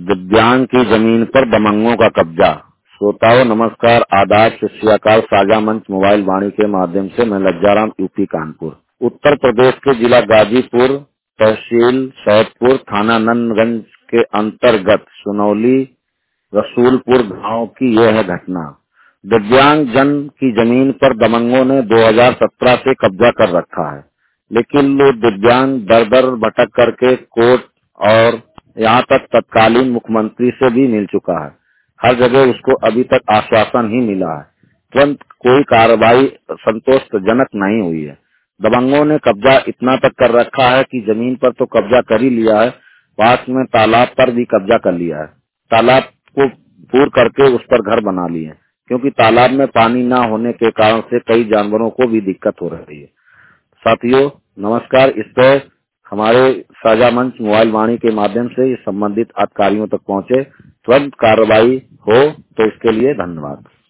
दिव्यांग की जमीन पर दबंगों का कब्जा। श्रोताओं नमस्कार, आदाब, सत श्री अकाल। साझा मंच मोबाइल वाणी के माध्यम से मैं लज्जाराम, यूपी कानपुर, उत्तर प्रदेश के जिला गाजीपुर, तहसील सैदपुर, थाना नंदगंज के अंतर्गत सुनौली रसूलपुर गांव की यह है घटना। दिव्यांग जन की जमीन पर दबंगों ने 2017 से कब्जा कर रखा है, लेकिन वो दिव्यांग दर दर भटक करके कोर्ट और यहाँ तक तत्कालीन मुख्यमंत्री से भी मिल चुका है। हर जगह उसको अभी तक आश्वासन ही मिला है, तुरंत कोई कार्रवाई संतोषजनक नहीं हुई है। दबंगों ने कब्जा इतना तक कर रखा है कि जमीन पर तो कब्जा कर ही लिया है, पास में तालाब पर भी कब्जा कर लिया है। तालाब को पूर करके उस पर घर बना लिए, क्योंकि तालाब में पानी न होने के कारण से कई जानवरों को भी दिक्कत हो रही है। साथियों नमस्कार, इस पर हमारे साझा मंच मोबाइल वाणी के माध्यम से संबंधित अधिकारियों तक पहुंचे, तुरंत कार्रवाई हो तो इसके लिए धन्यवाद।